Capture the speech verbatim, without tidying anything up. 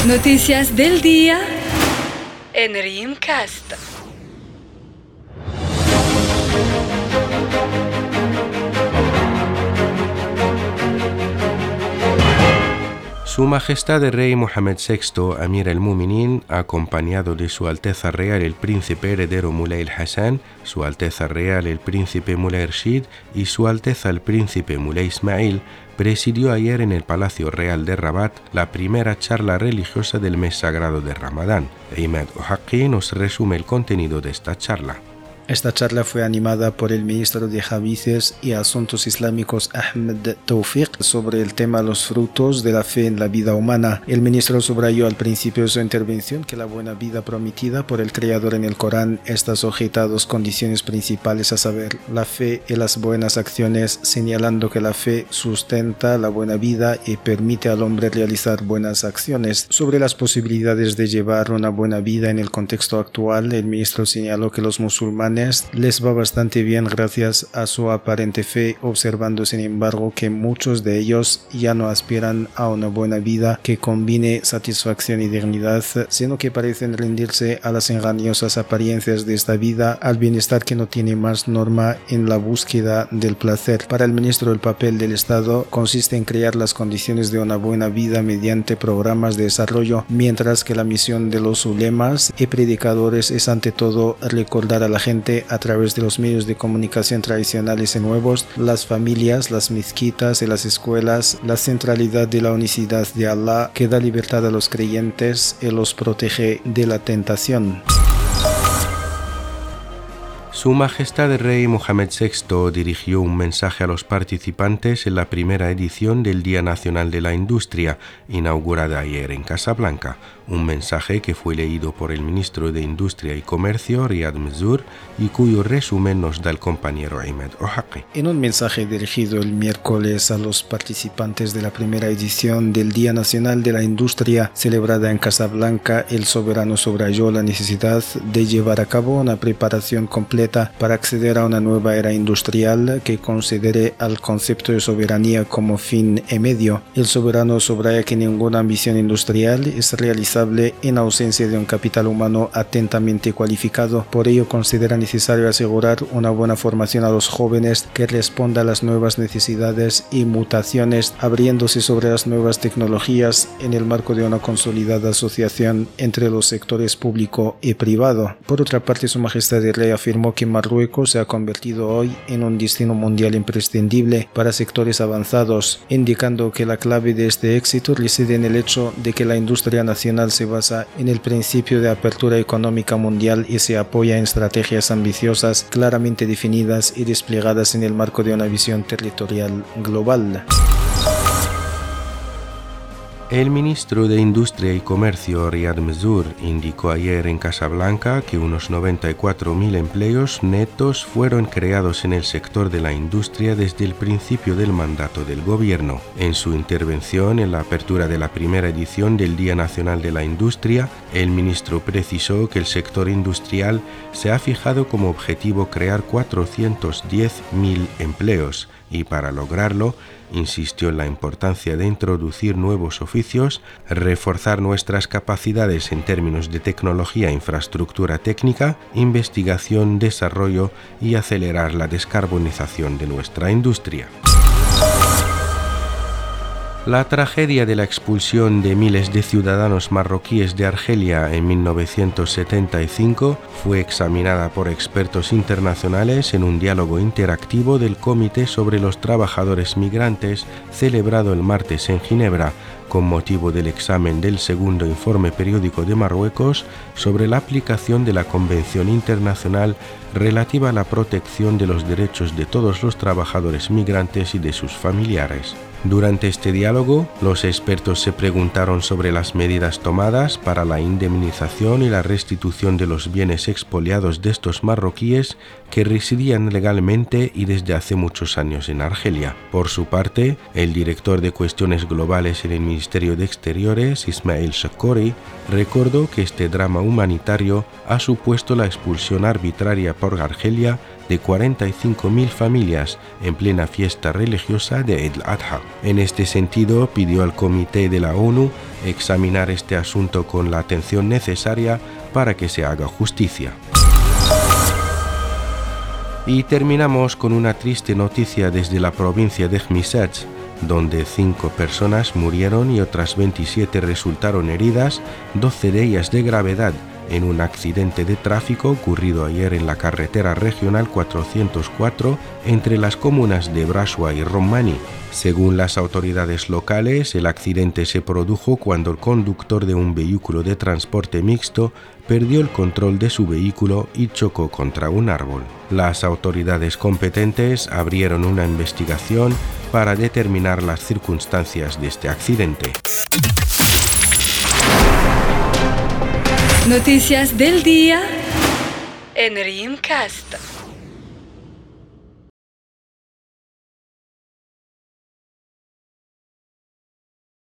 Noticias del día en Rimcast. Su Majestad el Rey Mohammed sexto, Amir al-Mu'minin, acompañado de Su Alteza Real el Príncipe Heredero Mulay al-Hassan, Su Alteza Real el Príncipe Mulay Rashid y Su Alteza el Príncipe Mulay Ismail, presidió ayer en el Palacio Real de Rabat la primera charla religiosa del mes sagrado de Ramadán. Imad Ohaqi nos resume el contenido de esta charla. Esta charla fue animada por el ministro de Hadíces y Asuntos Islámicos Ahmed Tawfiq sobre el tema los frutos de la fe en la vida humana. El ministro subrayó al principio de su intervención que la buena vida prometida por el Creador en el Corán está sujeta a dos condiciones principales, a saber, la fe y las buenas acciones, señalando que la fe sustenta la buena vida y permite al hombre realizar buenas acciones. Sobre las posibilidades de llevar una buena vida en el contexto actual, el ministro señaló que los musulmanes les va bastante bien gracias a su aparente fe, observando sin embargo que muchos de ellos ya no aspiran a una buena vida que combine satisfacción y dignidad, sino que parecen rendirse a las engañosas apariencias de esta vida, al bienestar que no tiene más norma en la búsqueda del placer. Para el ministro, el papel del Estado consiste en crear las condiciones de una buena vida mediante programas de desarrollo, mientras que la misión de los ulemas y predicadores es ante todo recordar a la gente a través de los medios de comunicación tradicionales y nuevos, las familias, las mezquitas y las escuelas, la centralidad de la unicidad de Allah que da libertad a los creyentes y los protege de la tentación. Su Majestad el Rey Mohammed sexto dirigió un mensaje a los participantes en la primera edición del Día Nacional de la Industria, inaugurada ayer en Casablanca, un mensaje que fue leído por el ministro de Industria y Comercio, Riyad Manzour, y cuyo resumen nos da el compañero Imad Ohaqi. En un mensaje dirigido el miércoles a los participantes de la primera edición del Día Nacional de la Industria, celebrada en Casablanca, el soberano subrayó la necesidad de llevar a cabo una preparación completa para acceder a una nueva era industrial que considere al concepto de soberanía como fin y medio. El soberano subraya que ninguna ambición industrial es realizable en ausencia de un capital humano atentamente cualificado. Por ello considera necesario asegurar una buena formación a los jóvenes que responda a las nuevas necesidades y mutaciones, abriéndose sobre las nuevas tecnologías en el marco de una consolidada asociación entre los sectores público y privado. Por otra parte, Su Majestad el Rey afirmó que Marruecos se ha convertido hoy en un destino mundial imprescindible para sectores avanzados, indicando que la clave de este éxito reside en el hecho de que la industria nacional se basa en el principio de apertura económica mundial y se apoya en estrategias ambiciosas, claramente definidas y desplegadas en el marco de una visión territorial global. El ministro de Industria y Comercio, Riyad Manzour, indicó ayer en Casablanca que unos noventa y cuatro mil empleos netos fueron creados en el sector de la industria desde el principio del mandato del gobierno. En su intervención en la apertura de la primera edición del Día Nacional de la Industria, el ministro precisó que el sector industrial se ha fijado como objetivo crear cuatrocientos diez mil empleos y para lograrlo insistió en la importancia de introducir nuevos oficios, reforzar nuestras capacidades en términos de tecnología e infraestructura técnica, investigación, desarrollo y acelerar la descarbonización de nuestra industria. La tragedia de la expulsión de miles de ciudadanos marroquíes de Argelia en mil novecientos setenta y cinco fue examinada por expertos internacionales en un diálogo interactivo del Comité sobre los Trabajadores Migrantes celebrado el martes en Ginebra, con motivo del examen del segundo informe periódico de Marruecos sobre la aplicación de la Convención Internacional relativa a la protección de los derechos de todos los trabajadores migrantes y de sus familiares. Durante este diálogo, los expertos se preguntaron sobre las medidas tomadas para la indemnización y la restitución de los bienes expoliados de estos marroquíes que residían legalmente y desde hace muchos años en Argelia. Por su parte, el director de Cuestiones Globales en el Ministerio de Exteriores, Ismail Shakori, recordó que este drama humanitario ha supuesto la expulsión arbitraria por Argelia de cuarenta y cinco mil familias en plena fiesta religiosa de Eid al-Adha. En este sentido, pidió al Comité de la ONU examinar este asunto con la atención necesaria para que se haga justicia. Y terminamos con una triste noticia desde la provincia de Khmisach, donde cinco personas murieron y otras veintisiete resultaron heridas, doce de ellas de gravedad, en un accidente de tráfico ocurrido ayer en la carretera regional cuatrocientos cuatro entre las comunas de Brashua y Romani. Según las autoridades locales, el accidente se produjo cuando el conductor de un vehículo de transporte mixto perdió el control de su vehículo y chocó contra un árbol. Las autoridades competentes abrieron una investigación para determinar las circunstancias de este accidente. Noticias del día en Rimcast.